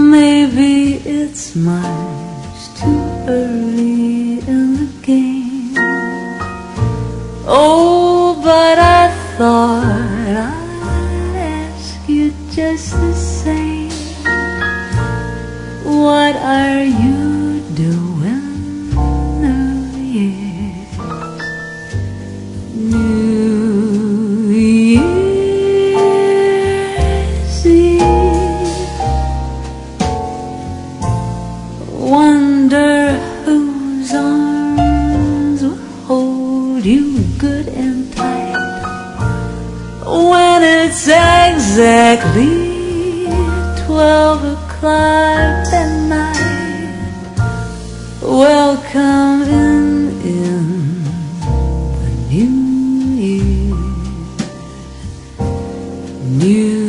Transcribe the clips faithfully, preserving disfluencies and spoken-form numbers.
Maybe it's much too early in the game. Oh, but I thought I'd ask you just the same. What are you doing New Year's? New Year's Eve. Wonder whose arms will hold you good and tight when it's exactly twelve o'clock at night. Welcome in, in the new year. New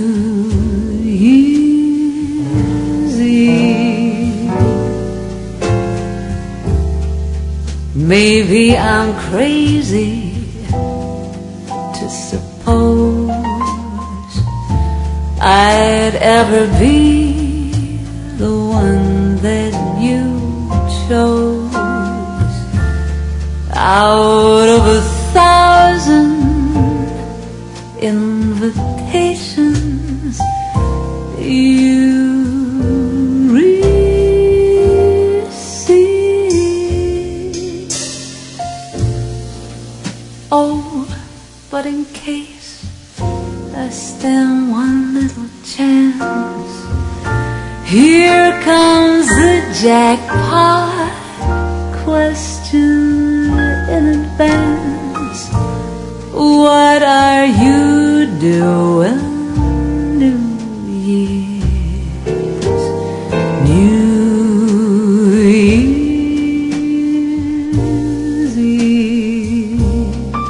Year's Eve. Maybe I'm crazy to suppose I'd ever be the one that you chose. Out of a thousand invitations you received. Oh, but in case I stand one little chance, here comes the jackpot question in advance. What are you doing New Year's? New Year's Eve.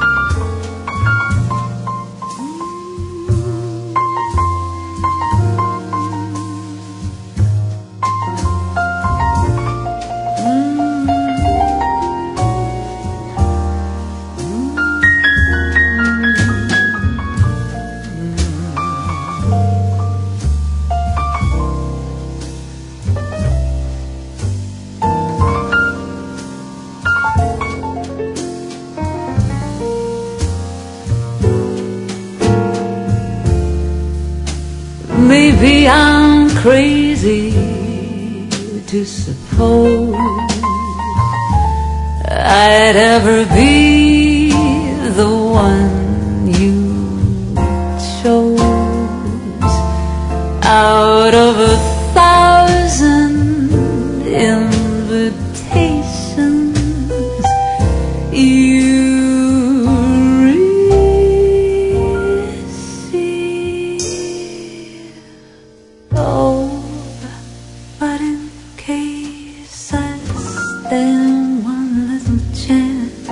Maybe I'm crazy to suppose I'd ever be the one you chose. Out of a thousand invitations you one little chance.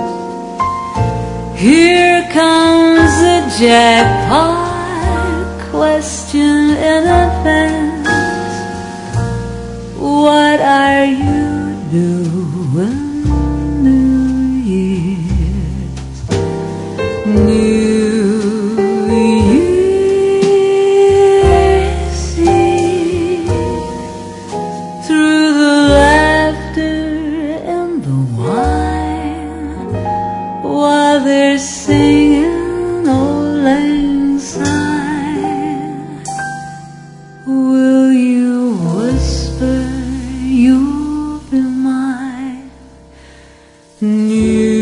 Here comes the jackpot question in advance. What are you doing New Year's? New Year's Eve. Through the laughter and the wine, while they're singing Auld Lang Syne, will you whisper you'll be mine? New